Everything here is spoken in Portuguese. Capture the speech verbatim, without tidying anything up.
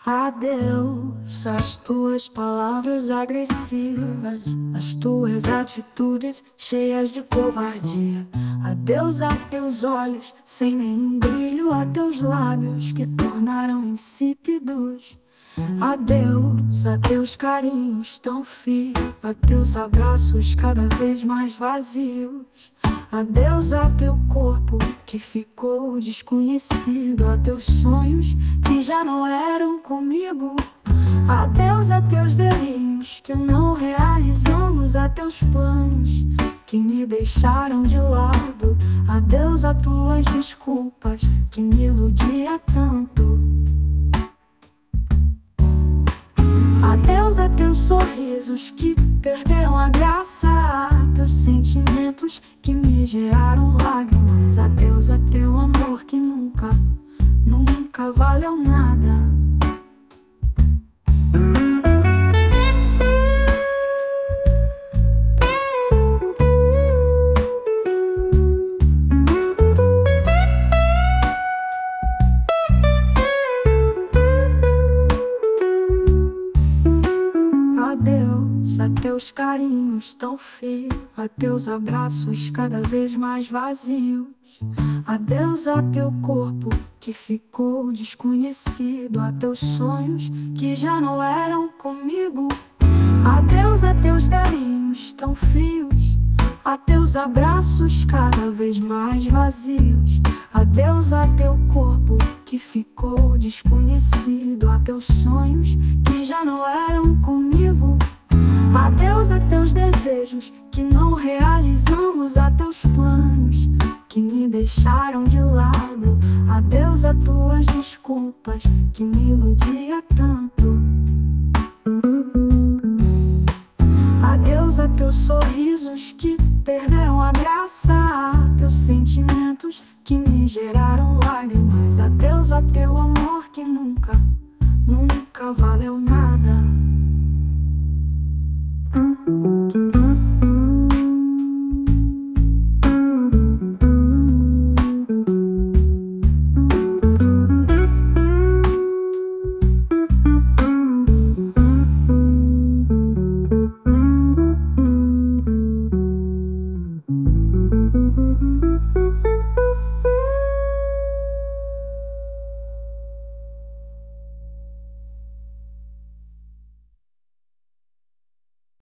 Adeus às tuas palavras agressivas, às tuas atitudes cheias de covardia. Adeus a teus olhos sem nenhum brilho, a teus lábios que tornaram insípidos. Adeus a teus carinhos tão frios, a teus abraços cada vez mais vazios. Adeus a teu corpo que ficou desconhecido, a teus sonhos que já não eram comigo. Adeus a teus delírios que não realizamos, a teus planos que me deixaram de lado. Adeus a tuas desculpas que me iludia tanto. Adeus a teus sorrisos que perderam a graça, a teus sentimentos que me geraram lágrimas. Adeus a teu amor que nunca, nunca valeu nada. Adeus a teus carinhos tão frios, a teus abraços cada vez mais vazios. Adeus a teu corpo que ficou desconhecido, a teus sonhos que já não eram comigo. Adeus a teus carinhos tão frios, a teus abraços cada vez mais vazios. Adeus a teu corpo que ficou desconhecido, a teus sonhos que já não eram comigo. Adeus a teus desejos que não realizamos, a teus planos que me deixaram de lado. Adeus a tuas desculpas que me iludia tanto. Adeus a teus sorrisos que perderam a graça, a teus sentimentos que me geraram lágrimas. Adeus a teu amor que nunca, nunca valeu nada.